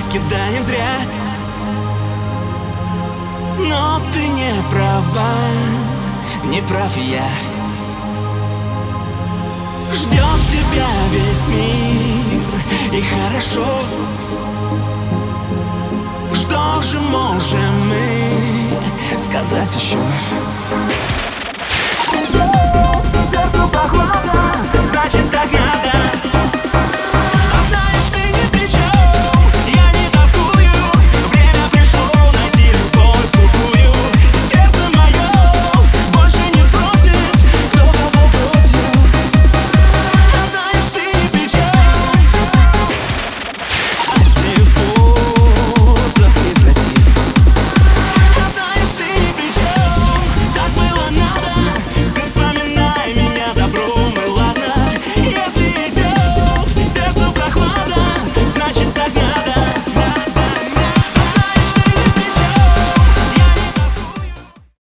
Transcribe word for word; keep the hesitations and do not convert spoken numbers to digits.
кидаем зря. Но ты не права, не прав и я. Ждет тебя весь мир, и хорошо. Что же можем мы сказать еще? Сердцу прохладно, значит так я